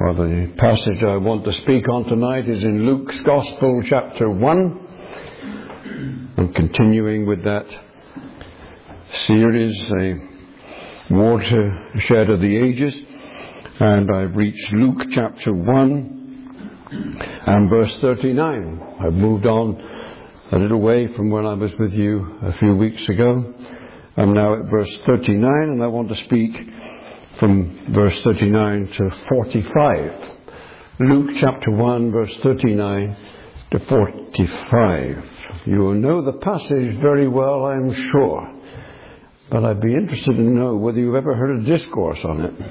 For the passage I want to speak on tonight is in Luke's Gospel, chapter 1. I'm continuing with that series, A Watershed of the Ages. And I've reached Luke chapter 1 and verse 39. I've moved on a little way from when I was with you a few weeks ago. I'm now at verse 39, and I want to speak from verse 39 to 45. Luke chapter 1, verse 39 to 45. You will know the passage very well, I'm sure. But I'd be interested to know whether you've ever heard a discourse on it.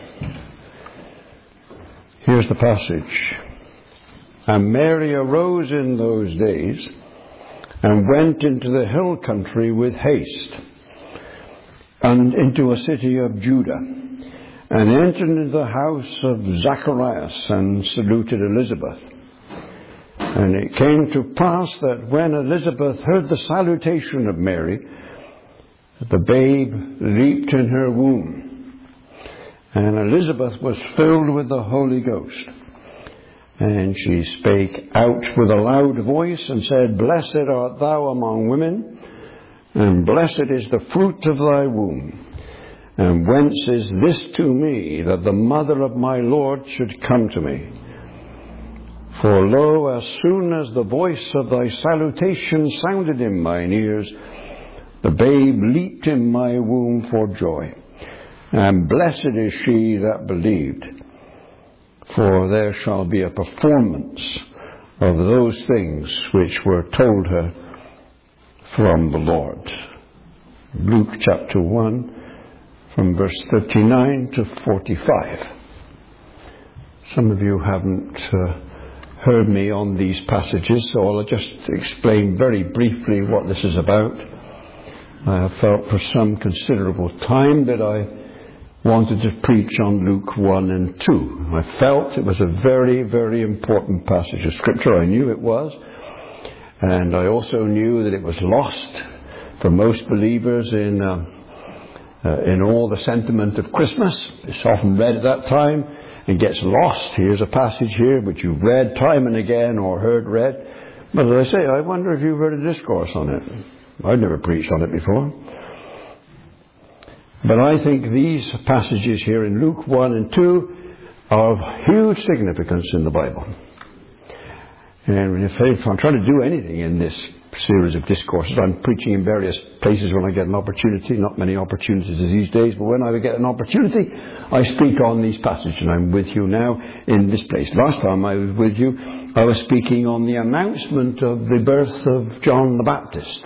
Here's the passage. And Mary arose in those days and went into the hill country with haste, and into a city of Judah, and entered into the house of Zacharias, and saluted Elizabeth. And it came to pass that when Elizabeth heard the salutation of Mary, the babe leaped in her womb. And Elizabeth was filled with the Holy Ghost. And she spake out with a loud voice, and said, Blessed art thou among women, and blessed is the fruit of thy womb. And whence is this to me, that the mother of my Lord should come to me? For lo, as soon as the voice of thy salutation sounded in mine ears, the babe leaped in my womb for joy. And blessed is she that believed, for there shall be a performance of those things which were told her from the Lord. Luke chapter 1, from verse 39 to 45. Some of you haven't heard me on these passages, so I'll just explain very briefly what this is about. I have felt for some considerable time that I wanted to preach on Luke 1 and 2. I felt it was a very, very important passage of Scripture. I knew it was. And I also knew that it was lost for most believers in all the sentiment of Christmas. It's often read at that time and gets lost. Here's a passage here which you've read time and again or heard read. But as I say, I wonder if you've heard a discourse on it. I've never preached on it before. But I think these passages here in Luke 1 and 2 are of huge significance in the Bible. And if I'm trying to do anything in this series of discourses, I'm preaching in various places when I get an opportunity. Not many opportunities these days, but when I get an opportunity, I speak on these passages. And I'm with you now in this place. Last time I was with you, I was speaking on the announcement of the birth of John the Baptist.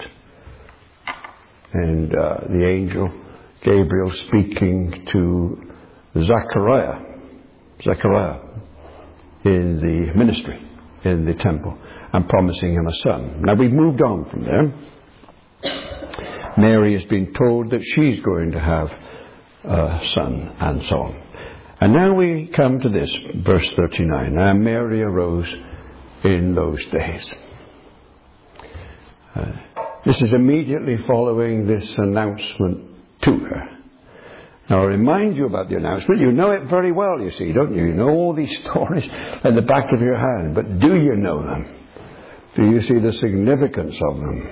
And the angel Gabriel speaking to Zechariah in the ministry, in the temple, and promising him a son. Now we've moved on from there. Mary has been told that she's going to have a son, and so on. And now we come to this, verse 39. And Mary arose in those days. This is immediately following this announcement to her. Now, I remind you about the announcement. You know it very well, you see, don't you? You know all these stories at the back of your hand. But do you know them? Do you see the significance of them?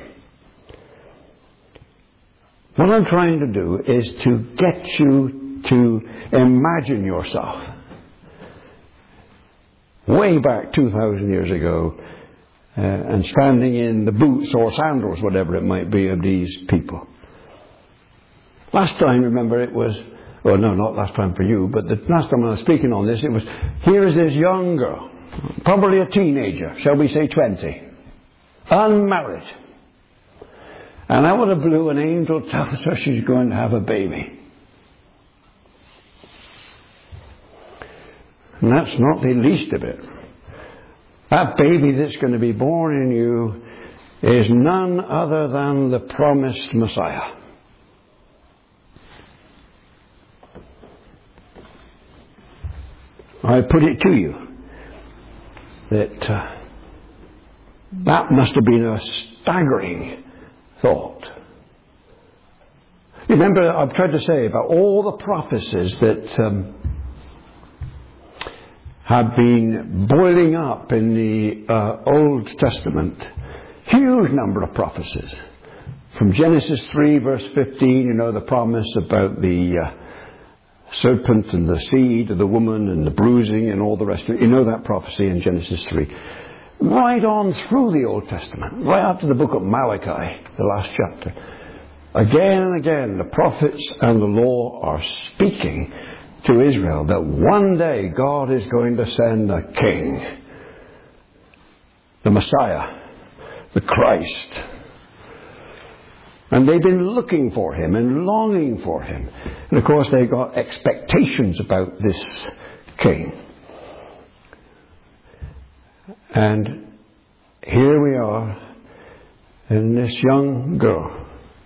What I'm trying to do is to get you to imagine yourself way back 2,000 years ago and standing in the boots or sandals, whatever it might be, of these people. Last time, remember, it was, well, no, not last time for you, but the last time I was speaking on this, it was, here is this young girl, probably a teenager, shall we say 20, unmarried. And out of the blue, an angel tells her she's going to have a baby. And that's not the least of it. That baby that's going to be born in you is none other than the promised Messiah. I put it to you that that must have been a staggering thought. You remember, I've tried to say about all the prophecies that have been boiling up in the Old Testament. Huge number of prophecies. From Genesis 3 verse 15, you know, the promise about the serpent and the seed of the woman and the bruising and all the rest of it. You know that prophecy in Genesis 3. Right on through the Old Testament, right up to the book of Malachi, the last chapter. Again and again, the prophets and the law are speaking to Israel that one day God is going to send a king, the Messiah, the Christ. And they've been looking for him and longing for him. And of course they got expectations about this king. And here we are, and this young girl.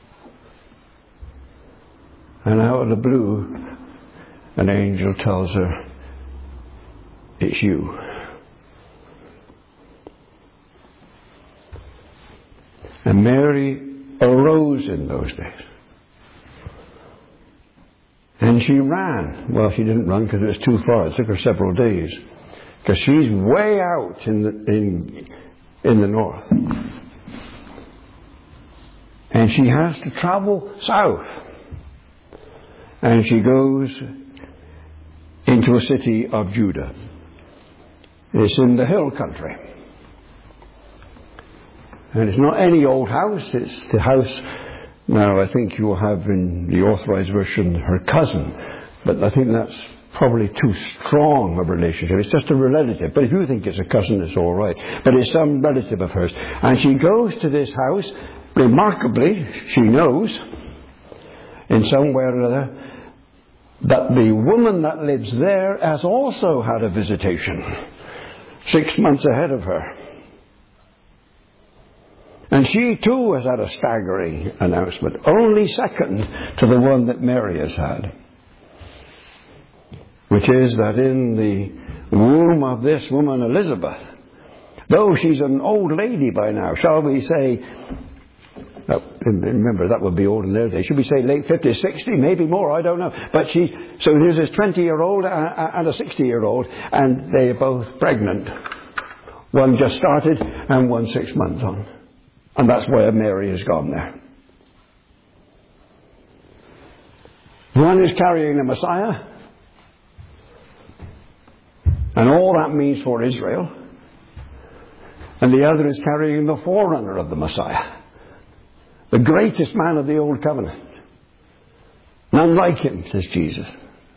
And out of the blue, an angel tells her, it's you. And Mary arose in those days. And she ran. Well, she didn't run because it was too far. It took her several days. Because she's way out in the north. And she has to travel south. And she goes into a city of Judah. It's in the hill country. And it's not any old house, it's the house, now I think you'll have in the authorized version her cousin, but I think that's probably too strong a relationship. It's just a relative, but if you think it's a cousin, it's all right. But it's some relative of hers. And she goes to this house, remarkably, she knows, in some way or other, that the woman that lives there has also had a visitation 6 months ahead of her. And she too has had a staggering announcement, only second to the one that Mary has had. Which is that in the womb of this woman Elizabeth, though she's an old lady by now, shall we say, remember that would be old in their day, should we say late 50s, 60, maybe more, I don't know. But so there's this 20-year-old and a 60-year-old, and they're both pregnant. One just started and one 6 months on. And that's why Mary has gone there. One is carrying the Messiah. And all that means for Israel. And the other is carrying the forerunner of the Messiah. The greatest man of the Old Covenant. None like him, says Jesus.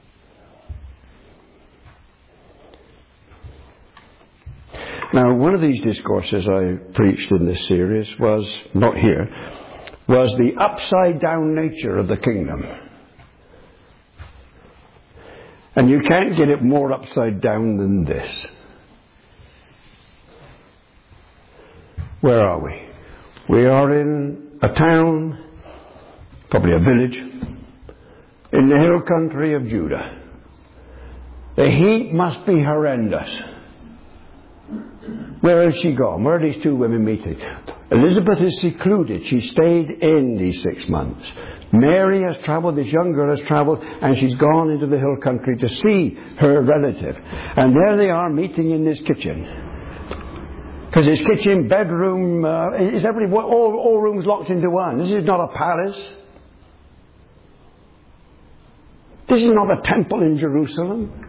Now, one of these discourses I preached in this series was, not here, was the upside down nature of the kingdom. And you can't get it more upside down than this. Where are we? We are in a town, probably a village, in the hill country of Judah. The heat must be horrendous. Where has she gone? Where are these two women meeting? Elizabeth is secluded. She stayed in these 6 months. Mary has travelled, this young girl has travelled, and she's gone into the hill country to see her relative. And there they are meeting in this kitchen. Because it's kitchen, bedroom, is all rooms locked into one. This is not a palace. This is not a temple in Jerusalem.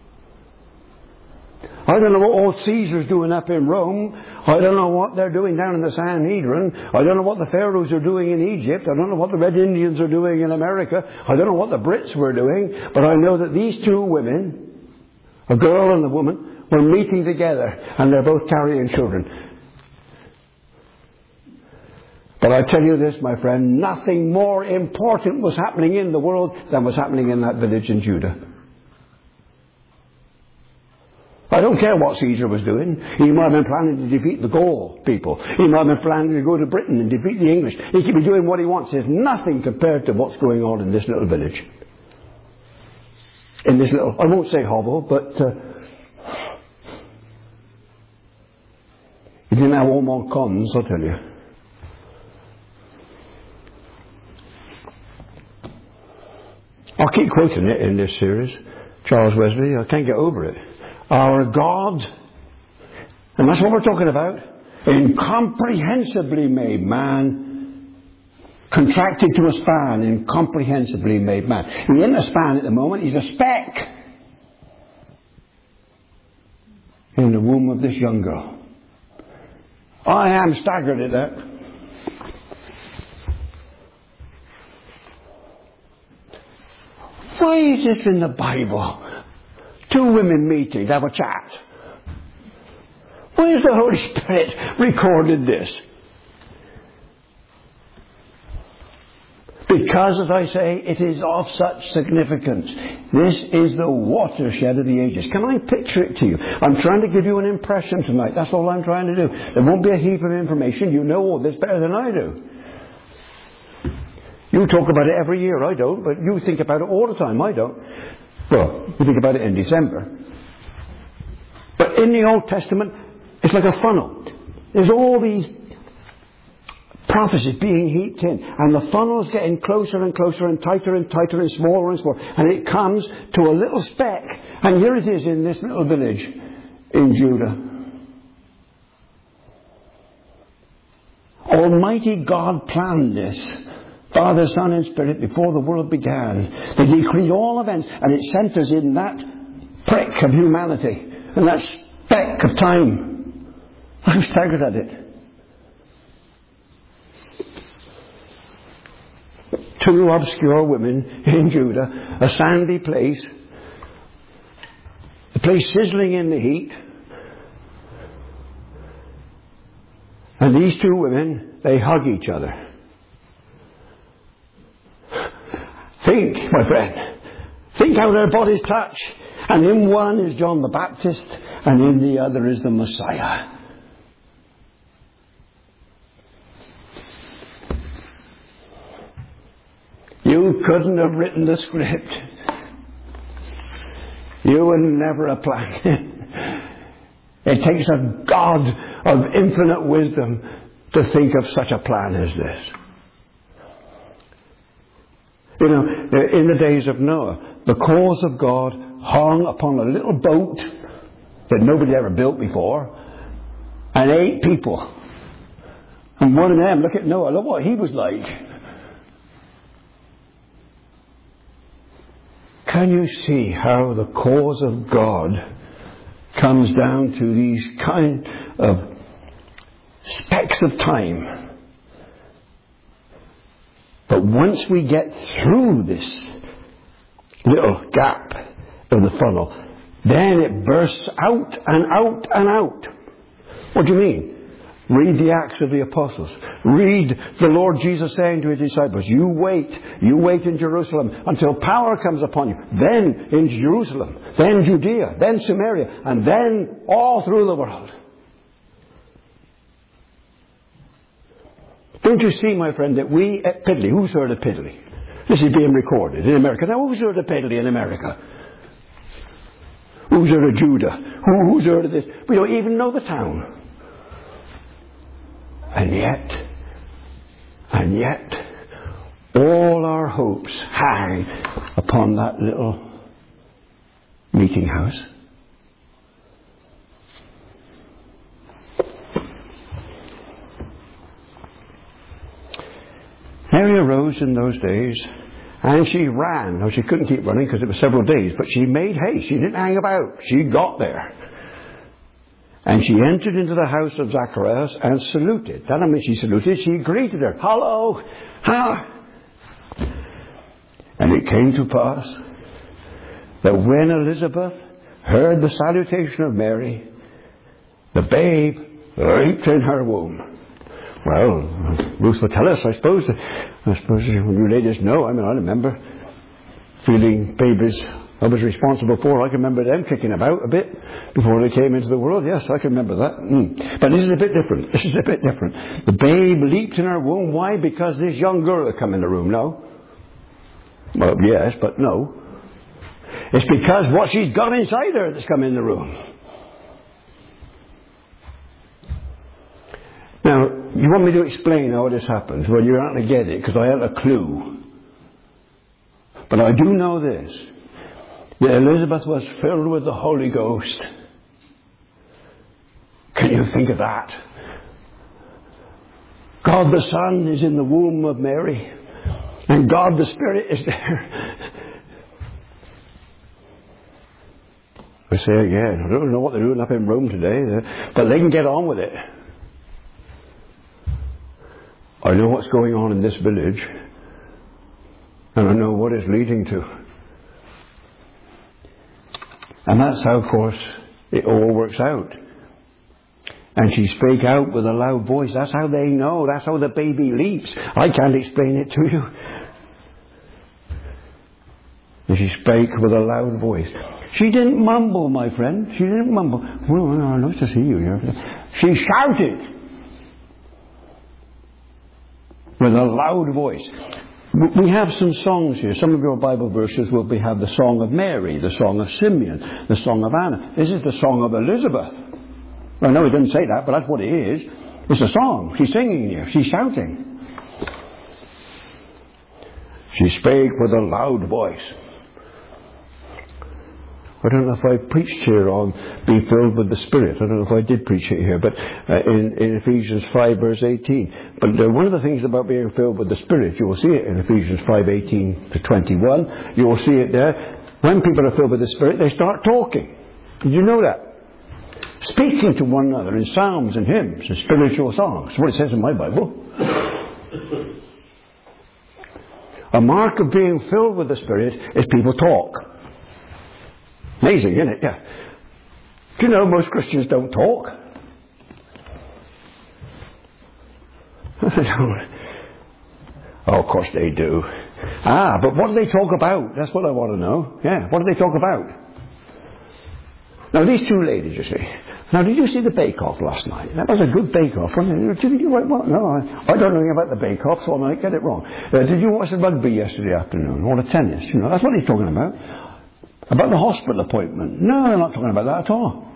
I don't know what old Caesar's doing up in Rome. I don't know what they're doing down in the Sanhedrin. I don't know what the pharaohs are doing in Egypt. I don't know what the Red Indians are doing in America. I don't know what the Brits were doing. But I know that these two women, a girl and a woman, were meeting together. And they're both carrying children. But I tell you this, my friend, nothing more important was happening in the world than was happening in that village in Judah. I don't care what Caesar was doing. He might have been planning to defeat the Gaul people. He might have been planning to go to Britain and defeat the English. He could be doing what he wants. There's nothing compared to what's going on in this little village. In this little, I won't say hovel, but he didn't have all more cons, I'll tell you. I'll keep quoting it in this series. Charles Wesley, I can't get over it. Our God, and that's what we're talking about, incomprehensibly made man, contracted to a span, incomprehensibly made man. He isn't a span at the moment, he's a speck in the womb of this young girl. I am staggered at that. Why is this in the Bible? Two women meeting to have a chat. Why has the Holy Spirit recorded this? Because, as I say, it is of such significance. This is the watershed of the ages. Can I picture it to you? I'm trying to give you an impression tonight. That's all I'm trying to do. There won't be a heap of information. You know all this better than I do. You talk about it every year. I don't. But you think about it all the time. I don't. Well, you think about it in December. But in the Old Testament, it's like a funnel. There's all these prophecies being heaped in, and the funnel's getting closer and closer and tighter and smaller and smaller, and it comes to a little speck, and here it is in this little village in Judah. Almighty God planned this, Father, Son and Spirit, before the world began. They decree all events, and it centres in that prick of humanity and that speck of time. I'm staggered at it. Two obscure women in Judah, a sandy place, the place sizzling in the heat. And these two women, they hug each other. Think, my friend, think how their bodies touch. And in one is John the Baptist, and in the other is the Messiah. You couldn't have written the script. You would never have planned it. It takes a God of infinite wisdom to think of such a plan as this. You know, in the days of Noah, the cause of God hung upon a little boat that nobody ever built before, and 8 people. And one of them, look at Noah, look what he was like. Can you see how the cause of God comes down to these kind of specks of time? But once we get through this little gap of the funnel, then it bursts out and out and out. What do you mean? Read the Acts of the Apostles. Read the Lord Jesus saying to his disciples, you wait in Jerusalem until power comes upon you. Then in Jerusalem, then Judea, then Samaria, and then all through the world. Don't you see, my friend, that we at Piddly, who's heard of Piddly? This is being recorded in America. Now, who's heard of Piddly in America? Who's heard of Judah? Who's heard of this? We don't even know the town. And yet, all our hopes hang upon that little meeting house. Mary arose in those days, and she ran. Now, she couldn't keep running because it was several days, but she made haste. She didn't hang about. She got there. And she entered into the house of Zacharias and saluted. That doesn't mean she saluted, she greeted her. Hello! Ha! And it came to pass that when Elizabeth heard the salutation of Mary, the babe leaped in her womb. Well, Ruth will tell us, I suppose you ladies know. I mean, I remember feeling babies I was responsible for. I can remember them kicking about a bit before they came into the world. Yes, I can remember that. But this is a bit different. The babe leaped in her womb. Why? Because this young girl had come in the room. No? Well, yes, but no. It's because what she's got inside her that's come in the room. Now, you want me to explain how this happens? Well, you're not going to get it because I have a clue. But I do know this. that Elizabeth was filled with the Holy Ghost. Can you think of that? God the Son is in the womb of Mary, and God the Spirit is there. I say again, I don't know what they're doing up in Rome today, but they can get on with it. I know what's going on in this village, and I know what it's leading to. And that's how, of course, it all works out. And she spake out with a loud voice. That's how they know. That's how the baby leaps. I can't explain it to you. And she spake with a loud voice. She didn't mumble, my friend. She didn't mumble. Well, nice to see you here. She shouted with a loud voice. We have some songs here. Some of your Bible verses will have the song of Mary, the song of Simeon, the song of Anna. This is the song of Elizabeth. I know he didn't say that, but that's what it is. It's a song. She's singing here. She's shouting. She spake with a loud voice. I don't know if I preached here on be filled with the Spirit. I don't know if I did preach it here, but in Ephesians 5 verse 18. But one of the things about being filled with the Spirit, you will see it in Ephesians 5:18 to 21. You will see it there. When people are filled with the Spirit, they start talking. Did you know that? Speaking to one another in psalms and hymns and spiritual songs. That's what it says in my Bible. A mark of being filled with the Spirit is people talk. Amazing, isn't it? Yeah. Do you know most Christians don't talk? Oh, of course they do. But what do they talk about? That's what I want to know. Yeah, what do they talk about? Now, these two ladies, you see. Now, did you see the bake-off last night? That was a good bake-off, wasn't it? Did you what? No, I don't know anything about the bake-off, so I might get it wrong. Did you watch the rugby yesterday afternoon? Or the tennis? You know, that's what he's talking about. About the hospital appointment. No, they're not talking about that at all.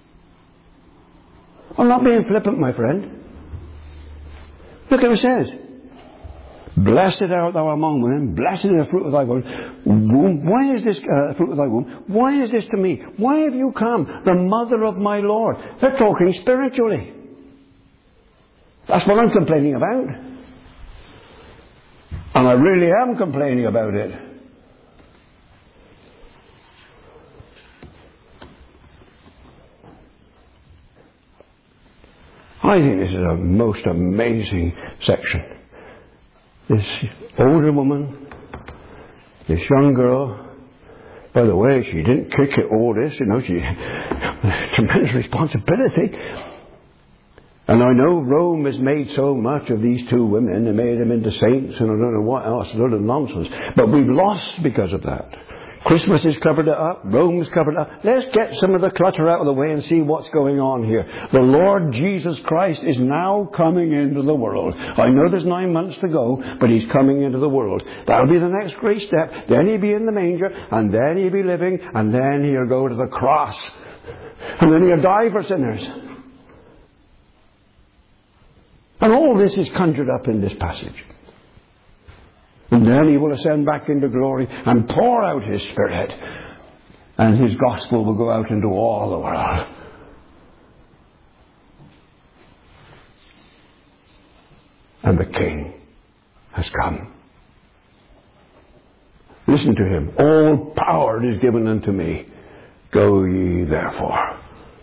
I'm not being flippant, my friend. Look how it says. Blessed art thou among women, blessed is the fruit of thy womb. Why is this fruit of thy womb? Why is this to me? Why have you come, the mother of my Lord? They're talking spiritually. That's what I'm complaining about. And I really am complaining about it. I think this is a most amazing section. This older woman, this young girl, by the way, she didn't kick it all this, you know, she tremendous responsibility. And I know Rome has made so much of these two women, they made them into saints and I don't know what else, a lot of nonsense. But we've lost because of that. Christmas has covered it up. Rome's covered it up. Let's get some of the clutter out of the way and see what's going on here. The Lord Jesus Christ is now coming into the world. I know there's 9 months to go, but He's coming into the world. That'll be the next great step. Then He'll be in the manger, and then He'll be living, and then He'll go to the cross. And then He'll die for sinners. And all this is conjured up in this passage. And then He will ascend back into glory and pour out His Spirit. And His gospel will go out into all the world. And the King has come. Listen to Him. All power is given unto me. Go ye therefore.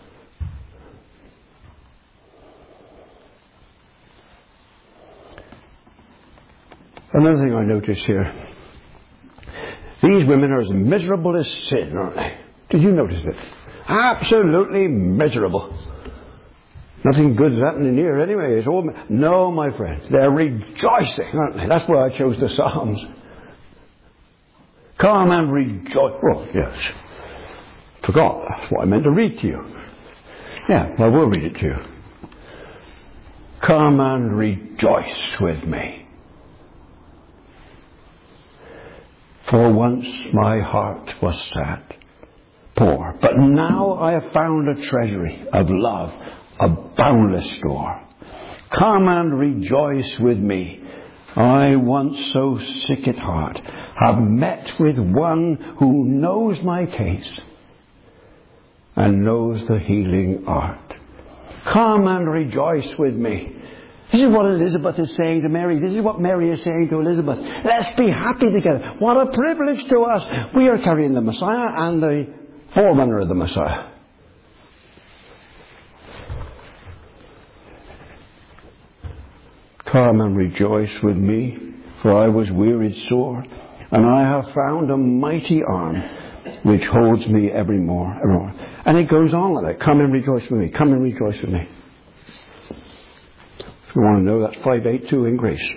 Another thing I notice here. These women are as miserable as sin, aren't they? Did you notice it? Absolutely miserable. Nothing good's happening here anyway. It's all... No, my friends. They're rejoicing, aren't they? That's why I chose the Psalms. Come and rejoice. Oh, yes. Forgot. That's what I meant to read to you. Yeah, I will read it to you. Come and rejoice with me. For once my heart was sad, poor, but now I have found a treasury of love, a boundless store. Come and rejoice with me, I, once so sick at heart, have met with one who knows my case and knows the healing art. Come and rejoice with me. This is what Elizabeth is saying to Mary. This is what Mary is saying to Elizabeth. Let's be happy together. What a privilege to us. We are carrying the Messiah and the forerunner of the Messiah. Come and rejoice with me, for I was wearied sore, and I have found a mighty arm which holds me evermore. And it goes on like that. Come and rejoice with me. Come and rejoice with me. If you want to know, that's 582 in Grace.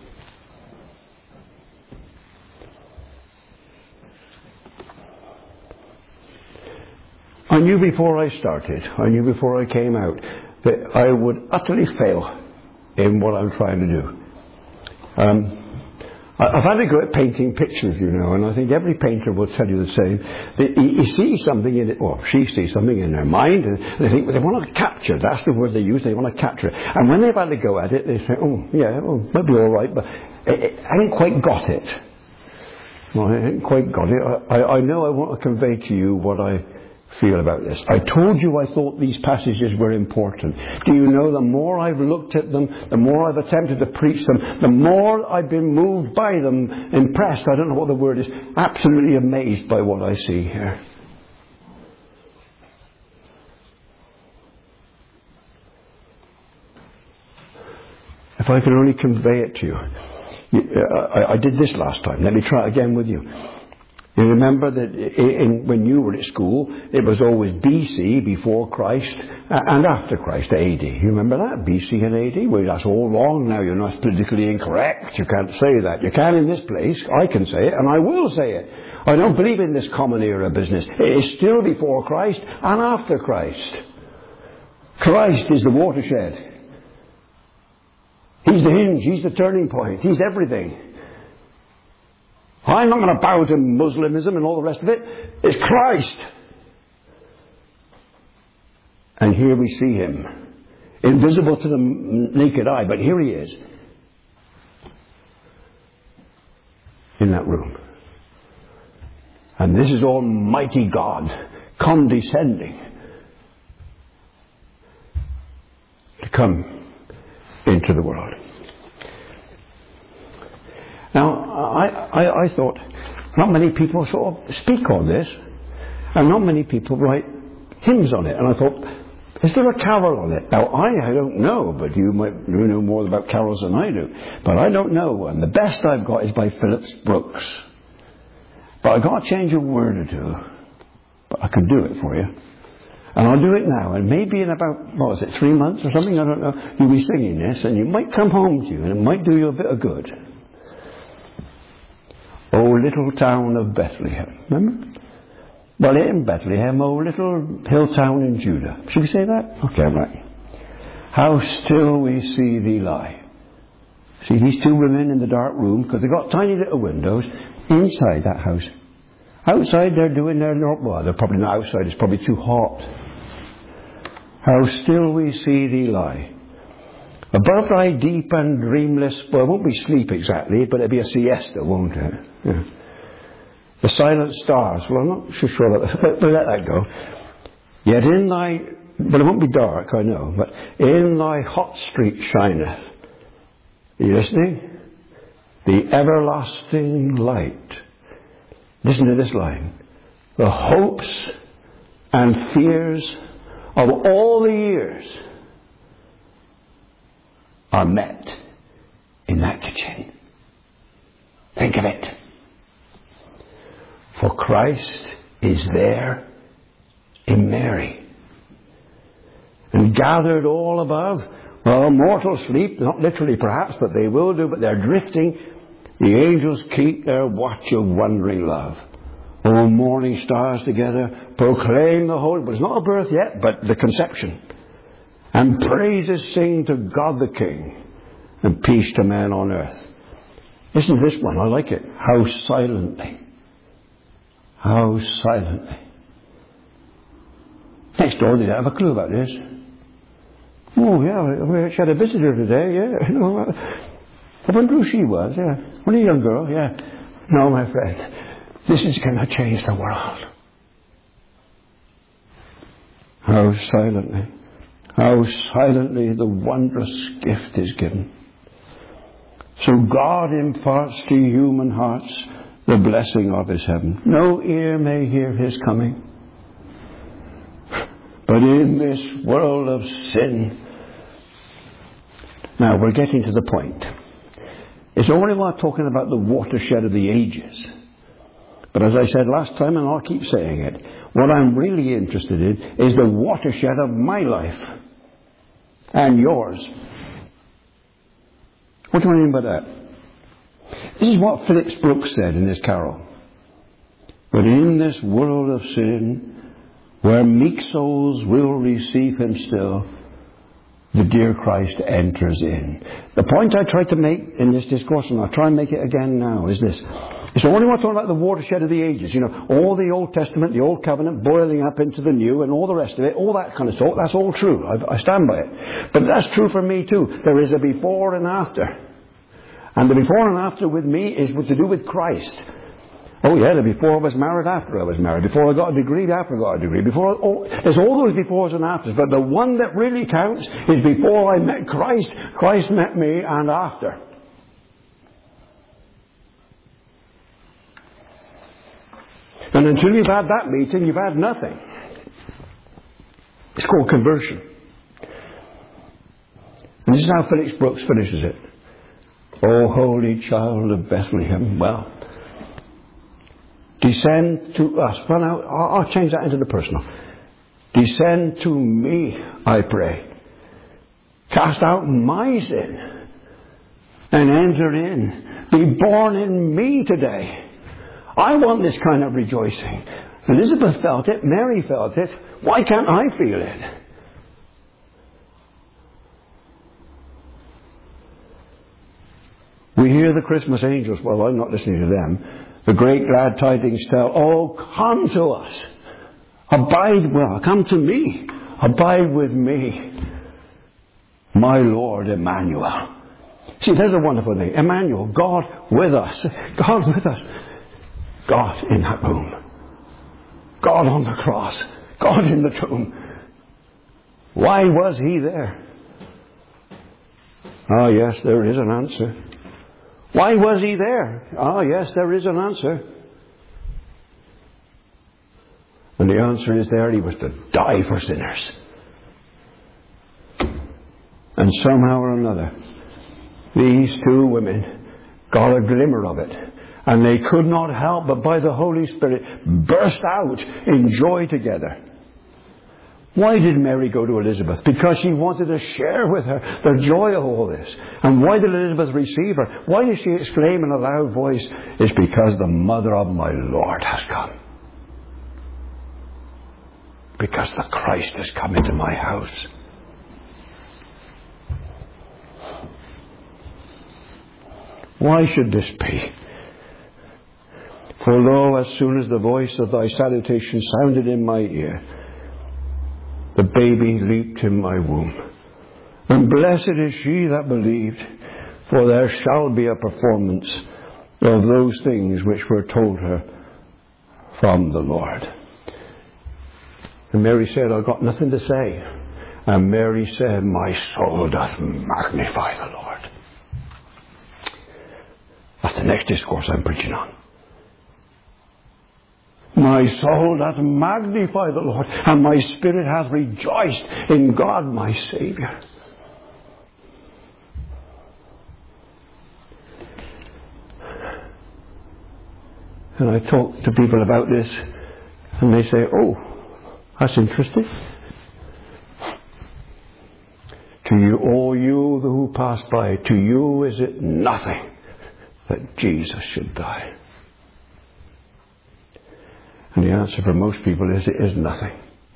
I knew before I started, I knew before I came out, that I would utterly fail in what I'm trying to do. I've had to go at painting pictures, you know, and I think every painter will tell you the same. He sees something in it, or she sees something in their mind, and they think, well, they want to capture it. That's the word they use, they want to capture it. And when they've had to go at it, they say, oh, yeah, well, might be all right, but I haven't quite got it. Well, I haven't quite got it. I know I want to convey to you what I feel about this. I told you I thought these passages were important. Do you know, the more I've looked at them, the more I've attempted to preach them, the more I've been moved by them, impressed, I don't know what the word is, absolutely amazed by what I see here. If I could only convey it to you. I did this last time. Let me try it again with you. You remember that when you were at school, it was always BC, before Christ, and after Christ, AD. You remember that? BC and AD? Well, that's all wrong now. You're not politically incorrect. You can't say that. You can in this place. I can say it, and I will say it. I don't believe in this common era business. It is still before Christ and after Christ. Christ is the watershed. He's the hinge. He's the turning point. He's everything. I'm not going to bow to Muslimism and all the rest of it. It's Christ. And here we see him. Invisible to the naked eye, but here he is. In that room. And this is Almighty God condescending to come into the world. Now, I thought, not many people sort of speak on this, and not many people write hymns on it. And I thought, is there a carol on it? Now, I don't know, but you know more about carols than I do. But I don't know one. The best I've got is by Phillips Brooks. But I've got to change a word or two. But I can do it for you. And I'll do it now. And maybe in about, 3 months or something? I don't know. You'll be singing this, and you might come home to you, and it might do you a bit of good. O little town of Bethlehem. Remember? Well, in Bethlehem, O little hill town in Judah. Should we say that? Okay, right. How still we see thee lie. See these two women in the dark room, because they've got tiny little windows inside that house. Outside they're doing their normal. They're probably not outside, it's probably too hot. How still we see thee lie. Above thy deep and dreamless, well, it won't be sleep exactly, but it'll be a siesta, won't it? Yeah. The silent stars, well, I'm not so sure about that, but let that go. Yet in thy, but it won't be dark, I know, but in thy hot street shineth. Are you listening? The everlasting light. Listen to this line. The hopes and fears of all the years are met in that kitchen. Think of it. For Christ is there in Mary. And gathered all above, well, mortals sleep, not literally perhaps, but they will do, but they're drifting. The angels keep their watch of wondering love. All morning stars together proclaim the holy, but it's not a birth yet, but the conception. And praises sing to God the King, and peace to men on earth. Listen to this one, I like it. How silently. How silently. Next door, they don't have a clue about this. Oh, yeah, we actually had a visitor today, yeah. I wonder who she was, yeah. Only a young girl, yeah. No, my friend, this is going to change the world. How silently the wondrous gift is given. So God imparts to human hearts the blessing of his heaven. No ear may hear his coming. But in this world of sin, now we're getting to the point. It's only not talking about the watershed of the ages. But as I said last time, and I'll keep saying it, what I'm really interested in is the watershed of my life and yours. What do I mean by that? This is what Phillips Brooks said in this carol. But in this world of sin, where meek souls will receive him still, the dear Christ enters in. The point I tried to make in this discourse, and I'll try and make it again now, is this. It's only what talking about the watershed of the ages. You know, all the Old Testament, the Old Covenant, boiling up into the New, and all the rest of it, all that kind of talk, that's all true. I stand by it. But that's true for me too. There is a before and after. And the before and after with me is to do with Christ. Oh yeah, the before I was married, after I was married. Before I got a degree, after I got a degree. There's all those befores and afters. But the one that really counts is before I met Christ, Christ met me, and after. And until you've had that meeting, you've had nothing. It's called conversion. And this is how Phillips Brooks finishes it. O holy child of Bethlehem, well, descend to us. Well, now, I'll change that into the personal. Descend to me, I pray. Cast out my sin and enter in. Be born in me today. I want this kind of rejoicing. Elizabeth felt it. Mary felt it. Why can't I feel it? We hear the Christmas angels. Well, I'm not listening to them. The great glad tidings tell, oh, come to us. Abide, well, come to me. Abide with me. My Lord Emmanuel. See, there's a wonderful thing. Emmanuel, God with us. God with us. God in that room. God on the cross. God in the tomb. Why was he there? Ah, yes, there is an answer. Why was he there? Ah, yes, there is an answer. And the answer is there, he was to die for sinners. And somehow or another, these two women got a glimmer of it. And they could not help but by the Holy Spirit burst out in joy together. Why did Mary go to Elizabeth? Because she wanted to share with her the joy of all this. And why did Elizabeth receive her? Why did she exclaim in a loud voice? It's because the mother of my Lord has come. Because the Christ has come into my house. Why should this be? For lo, as soon as the voice of thy salutation sounded in my ear, the baby leaped in my womb. And blessed is she that believed, for there shall be a performance of those things which were told her from the Lord. And Mary said, I've got nothing to say. And Mary said, my soul doth magnify the Lord. That's the next discourse I'm preaching on. My soul doth magnify the Lord, and my spirit hath rejoiced in God my Saviour. And I talk to people about this, and they say, oh, that's interesting. To you, all you who pass by, to you is it nothing that Jesus should die? And the answer for most people is, it is nothing.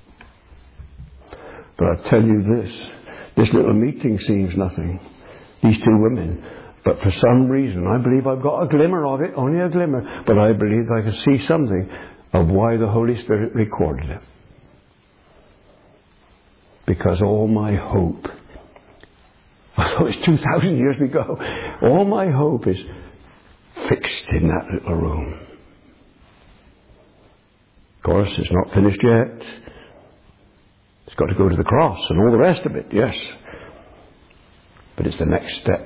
But I tell you this little meeting seems nothing. These two women. But for some reason, I believe I've got a glimmer of it, only a glimmer, but I believe I can see something of why the Holy Spirit recorded it. Because all my hope was although it's 2,000 years ago, all my hope is fixed in that little room. Of course, it's not finished yet. It's got to go to the cross and all the rest of it, yes. But it's the next step.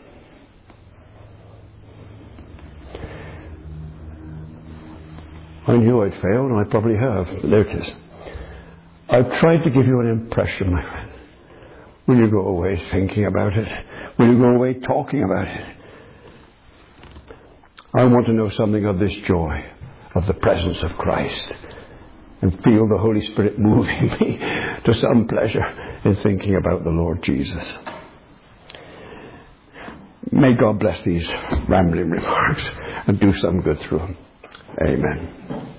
I knew I'd failed, and I probably have. But there it is. I've tried to give you an impression, my friend. Will you go away thinking about it? Will you go away talking about it? I want to know something of this joy, of the presence of Christ, and feel the Holy Spirit moving me to some pleasure in thinking about the Lord Jesus. May God bless these rambling remarks and do some good through them. Amen.